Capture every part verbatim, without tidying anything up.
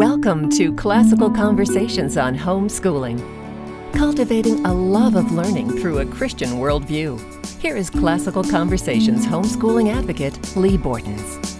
Welcome to Classical Conversations on Homeschooling, cultivating a love of learning through a Christian worldview. Here is Classical Conversations homeschooling advocate, Lee Bortons.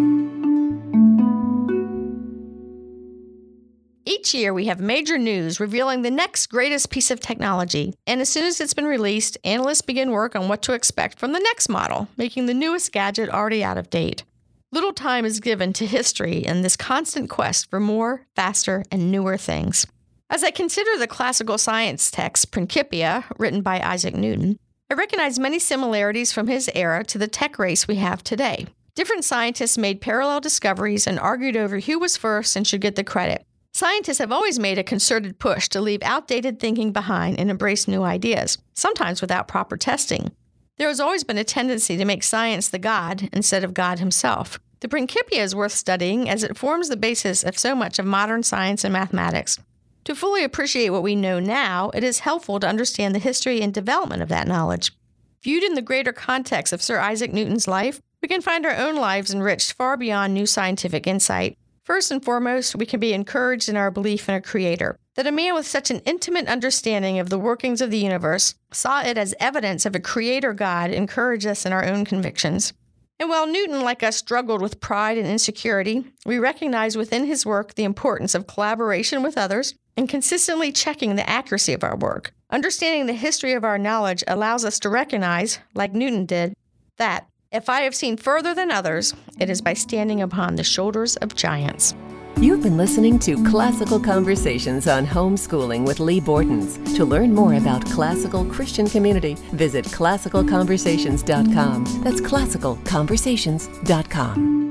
Each year, we have major news revealing the next greatest piece of technology. And as soon as it's been released, analysts begin work on what to expect from the next model, making the newest gadget already out of date. Little time is given to history in this constant quest for more, faster, and newer things. As I consider the classical science text Principia, written by Isaac Newton, I recognize many similarities from his era to the tech race we have today. Different scientists made parallel discoveries and argued over who was first and should get the credit. Scientists have always made a concerted push to leave outdated thinking behind and embrace new ideas, sometimes without proper testing. There has always been a tendency to make science the God instead of God himself. The Principia is worth studying as it forms the basis of so much of modern science and mathematics. To fully appreciate what we know now, it is helpful to understand the history and development of that knowledge. Viewed in the greater context of Sir Isaac Newton's life, we can find our own lives enriched far beyond new scientific insight. First and foremost, we can be encouraged in our belief in a creator, that a man with such an intimate understanding of the workings of the universe saw it as evidence of a creator God encouraged us in our own convictions. And while Newton, like us, struggled with pride and insecurity, we recognize within his work the importance of collaboration with others and consistently checking the accuracy of our work. Understanding the history of our knowledge allows us to recognize, like Newton did, that if I have seen further than others, it is by standing upon the shoulders of giants. You've been listening to Classical Conversations on Homeschooling with Lee Bortons. To learn more about classical Christian community, visit classical conversations dot com. That's classical conversations dot com.